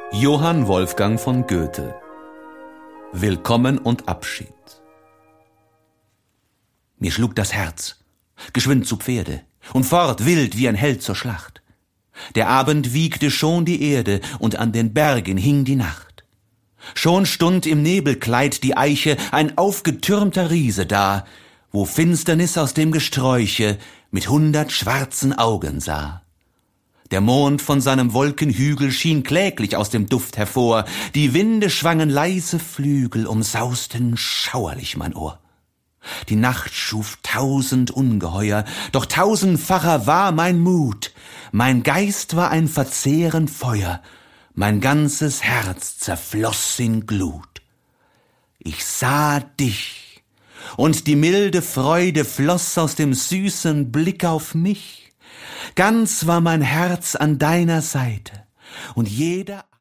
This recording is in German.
Johann Wolfgang von Goethe. Willkommen und Abschied. Mir schlug das Herz, geschwind zu Pferde, und fort wild wie ein Held zur Schlacht. Der Abend wiegte schon die Erde, und an den Bergen hing die Nacht. Schon stund im Nebelkleid die Eiche, ein aufgetürmter Riese da, wo Finsternis aus dem Gesträuche mit 100 schwarzen Augen sah. Der Mond von seinem Wolkenhügel schien kläglich aus dem Duft hervor, die Winde schwangen leise Flügel, umsausten schauerlich mein Ohr. Die Nacht schuf 1000 Ungeheuer, doch 1000-facher war mein Mut, mein Geist war ein verzehrend Feuer, mein ganzes Herz zerfloss in Glut. Ich sah dich, und die milde Freude floss aus dem süßen Blick auf mich. Ganz war mein Herz an deiner Seite, und jeder